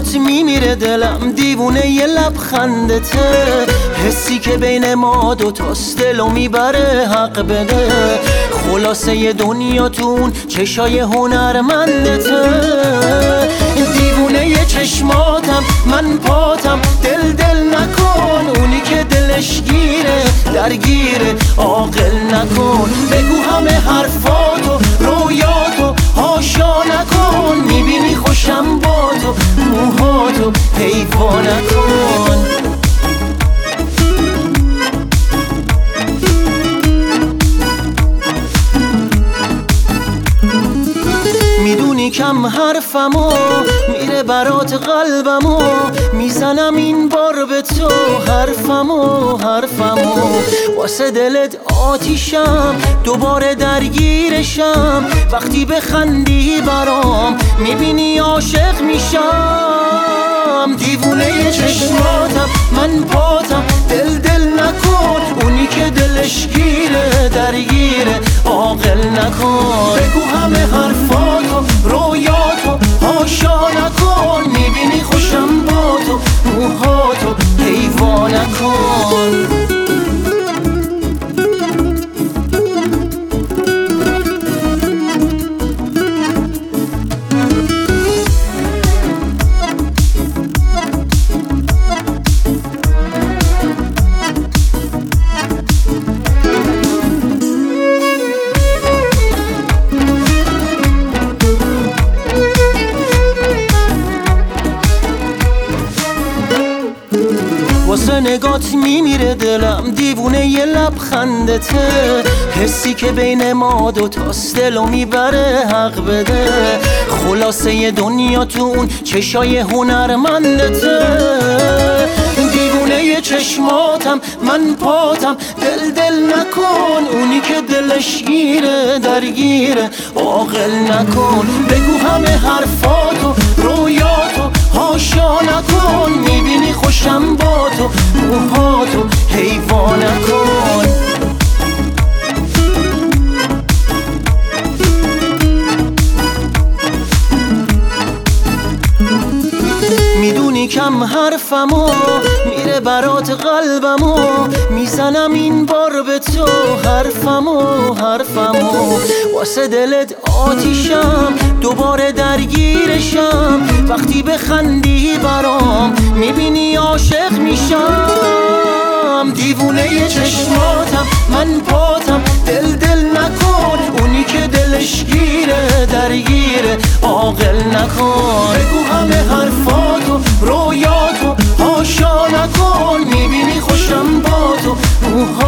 نگات میمیره دلم، دیوونه یه لبخندته، حسی که بین ما دوتاست دلو میبره حق بده. خلاصه دنیاتون چشای هنرمندته، دیوونه یه چشماتم من پاتم، دل نکن اونی که دلش گیره درگیره عاقل نکن. بگو همه حرفاتو رویاتو هاشا نکن، میبینی خوشم با تو موهاتو حیوا نکن. میدونی کم حرفمو میره برات قلبمو، میزنم این بار به تو حرفمو واسه دلت آتیشم دوباره درگیرشم، وقتی بخندی برام میبینی عاشق میشم. دیوونه ی چشماتم من پاتم، دل نکن اونی که دلش گیره درگیره عاقل نکن. بگو همه حرفاتو رویاتو هاشا نکن، میبینی خوشم با تو موهاتو حیوا نکن. واسه نگات میمیره دلم، دیوونه یه لبخندته، حسی که بین ما دوتاست دلو میبره حق بده. خلاصه دنیاتون چشای هنرمندته، دیوونه یه چشماتم من پاتم، دل نکن اونی که دلش گیره درگیره عاقل نکن. بگو همه حرفاتو رویاتو هاشا نکن، میبینی خوشم با تو موهاتو حیوا نکن. میدونی کم حرفمو میره برات قلبمو، میزنم این بار به تو حرفمو واسه دلت آتیشم دوباره درگیرشم، وقتی بخندی برام میبینی عاشق میشم. دیوونه ی چشماتم من پاتم، دل نکن اونی که دلش گیره درگیره عاقل نکن. بگو همه حرفاتو رویاتو هاشا نکن، میبینی خوشم با تو